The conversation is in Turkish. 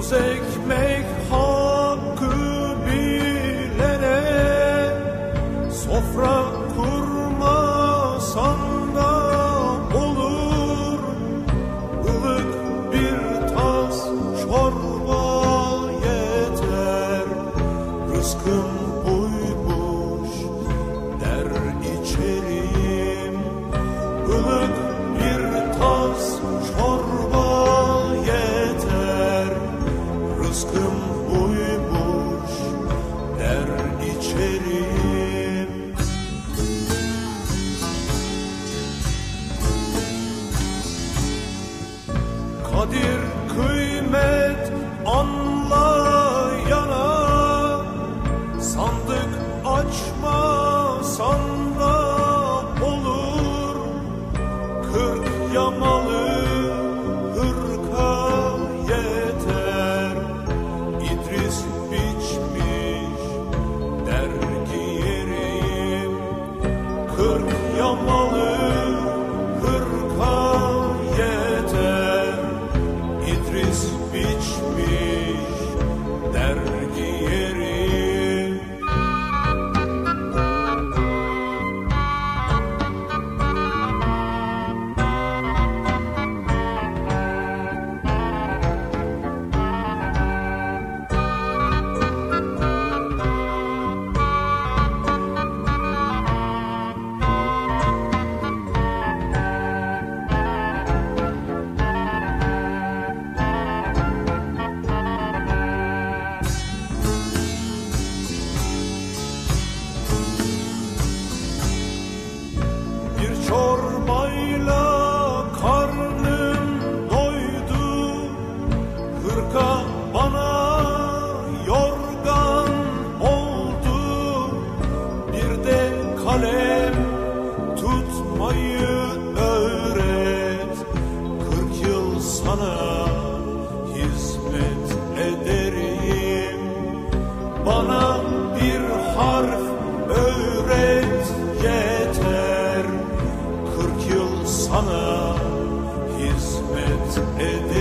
tuz ekmek hakkı bilene, sofra kurmasan da olur, ılık bir tas çorba yeter. Rızkım buymuş der içerim, ılık bir tas çorba yeter. Rızkım buymuş der içerim. Kadir kıymet anlayana, sandık açmasan da olur, 40 yamalı hırka yeter. İdris biçmiş der giyerim, 40 yamalı hırka yeter. İdris biçmiş der giyerim. Bir çorbayla karnım doydu, hırka bana yorgan oldu. Bir de kalem tutmayı öğret, 40 yıl sana hizmet ederim. Bana bir harf öğret yeter, 40 yıl sana hizmet ederim.